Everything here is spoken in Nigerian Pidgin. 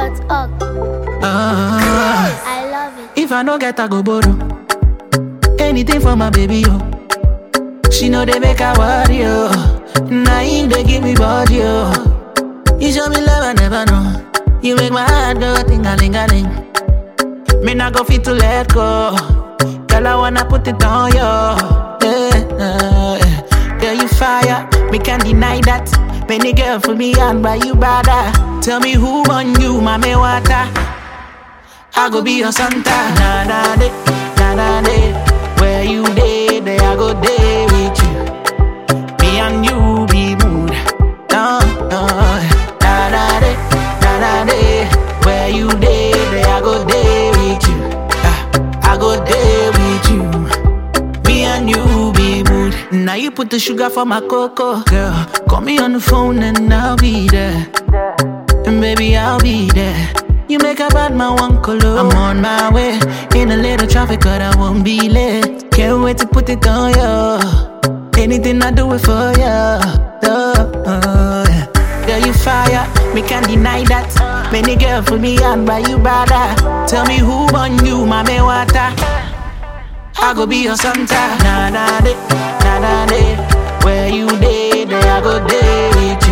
I love it. If I no get, I go borrow anything for my baby, yo. She know they make her worry, yo. Now they give me body, yo. You show me love I never know. You make my heart go ting-a-ling-a-ling. Me not go fit to let go. Girl, I wanna put it on you. Girl, you fire, me can't deny that. Many girl for me and by you brother. Tell me who on you, mommy water. I go be your Santa. Na-na-de, na-na-de. Where you day, there I go day with you. Me and you be mood. No, no. Na-na-de, na-na-de. Where you day, there I go day with you. I go day with you. Me and you be mood. Now you put the sugar for my cocoa. Girl, call me on the phone and I'll be there. And baby, I'll be there. You make a bad man one color. I'm on my way. In a little traffic, but I won't be late. Can't wait to put it on you. Anything I do it for you. Girl, you fire. Me can't deny that. Many girl for me and by you brother. Tell me who on you, mommy water. I go be your Santa. Na-na-de, na-na-de. Where you day, there I go day with you.